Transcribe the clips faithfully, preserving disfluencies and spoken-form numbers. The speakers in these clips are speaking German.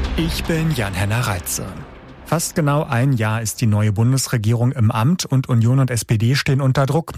Ich bin Jan-Henner Reitze. Fast genau ein Jahr ist die neue Bundesregierung im Amt und Union und S P D stehen unter Druck.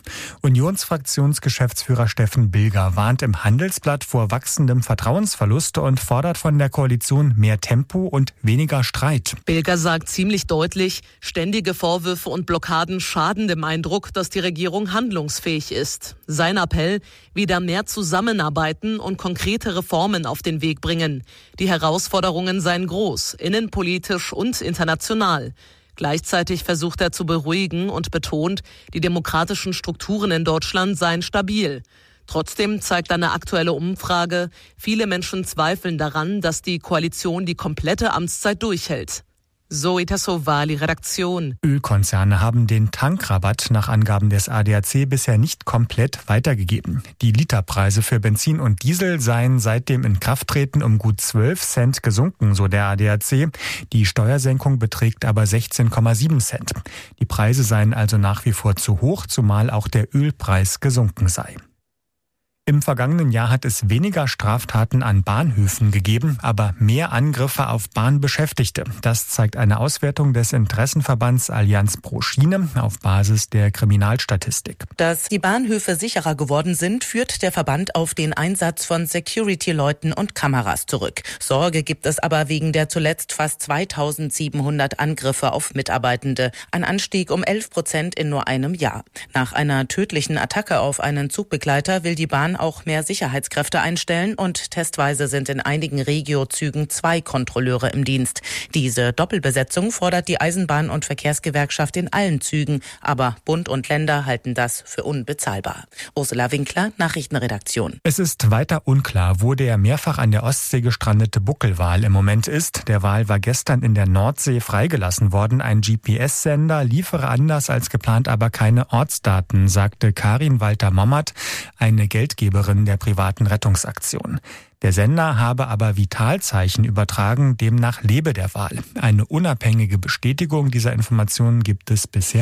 Unionsfraktionsgeschäftsführer Steffen Bilger warnt im Handelsblatt vor wachsendem Vertrauensverlust und fordert von der Koalition mehr Tempo und weniger Streit. Bilger sagt ziemlich deutlich, ständige Vorwürfe und Blockaden schaden dem Eindruck, dass die Regierung handlungsfähig ist. Sein Appell, wieder mehr zusammenarbeiten und konkrete Reformen auf den Weg bringen. Die Herausforderungen seien groß, innenpolitisch und international. Gleichzeitig versucht er zu beruhigen und betont, die demokratischen Strukturen in Deutschland seien stabil. Trotzdem zeigt eine aktuelle Umfrage, viele Menschen zweifeln daran, dass die Koalition die komplette Amtszeit durchhält. Zoe Tassovali, Redaktion. Ölkonzerne haben den Tankrabatt nach Angaben des A D A C bisher nicht komplett weitergegeben. Die Literpreise für Benzin und Diesel seien seit dem Inkrafttreten um gut zwölf Cent gesunken, so der A D A C. Die Steuersenkung beträgt aber sechzehn Komma sieben Cent. Die Preise seien also nach wie vor zu hoch, zumal auch der Ölpreis gesunken sei. Im vergangenen Jahr hat es weniger Straftaten an Bahnhöfen gegeben, aber mehr Angriffe auf Bahnbeschäftigte. Das zeigt eine Auswertung des Interessenverbands Allianz pro Schiene auf Basis der Kriminalstatistik. Dass die Bahnhöfe sicherer geworden sind, führt der Verband auf den Einsatz von Security-Leuten und Kameras zurück. Sorge gibt es aber wegen der zuletzt fast zweitausendsiebenhundert Angriffe auf Mitarbeitende. Ein Anstieg um elf Prozent in nur einem Jahr. Nach einer tödlichen Attacke auf einen Zugbegleiter will die Bahn auch mehr Sicherheitskräfte einstellen und testweise sind in einigen Regio-Zügen zwei Kontrolleure im Dienst. Diese Doppelbesetzung fordert die Eisenbahn- und Verkehrsgewerkschaft in allen Zügen, aber Bund und Länder halten das für unbezahlbar. Ursula Winkler, Nachrichtenredaktion. Es ist weiter unklar, wo der mehrfach an der Ostsee gestrandete Buckelwal im Moment ist. Der Wal war gestern in der Nordsee freigelassen worden. Ein G P S-Sender liefere anders als geplant aber keine Ortsdaten, sagte Karin Walter-Mommert, eine Geldgeberin der privaten Rettungsaktion. Der Sender habe aber Vitalzeichen übertragen, demnach lebe der Wal. Eine unabhängige Bestätigung dieser Informationen gibt es bisher